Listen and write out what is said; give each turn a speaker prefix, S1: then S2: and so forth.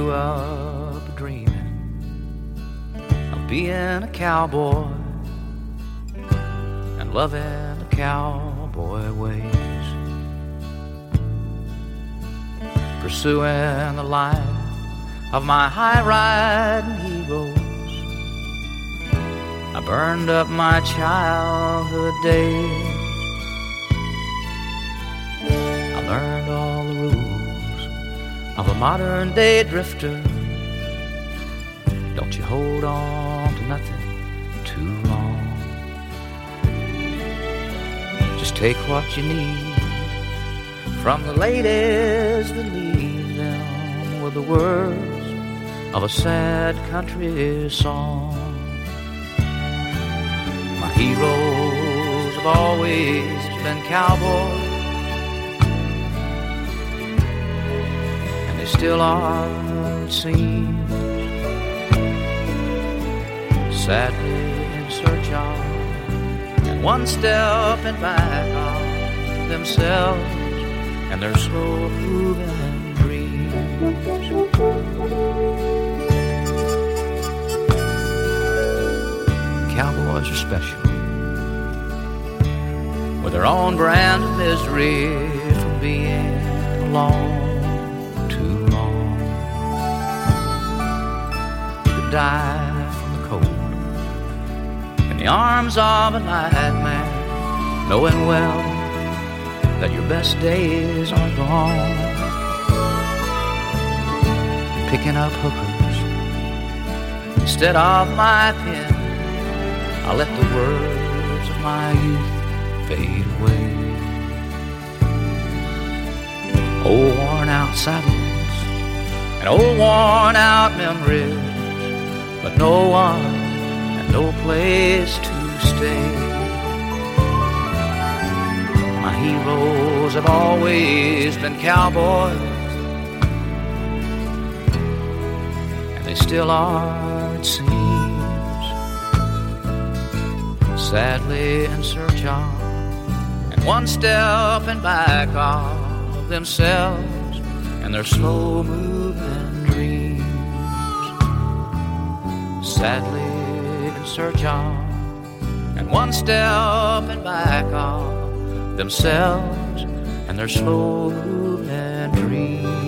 S1: grew up dreaming of being a cowboy and loving the cowboy ways, pursuing the life of my high-riding heroes. I burned up my childhood days. I learned all the rules of a modern-day drifter. Don't you hold on to nothing too long. Just take what you need from the ladies that leave them with the words of a sad country song. My heroes have always been cowboys, and they still are, it seems, sadly in search of and one step in back of themselves and their slow moving dreams. Cowboys are special, with their own brand of misery from being alone too long. You could die from the cold in the arms of a nightmare, knowing well that your best days are gone. Picking up hookers instead of my pen, I let the words of my youth fade away. Old worn out saddles and old worn out memories, but no one and no place to stay. My heroes have always been cowboys, and they still are, it seems, sadly in search of and one step in back of themselves and their slow moving dreams. Sadly in search of and one step in back of themselves and their slow moving dreams.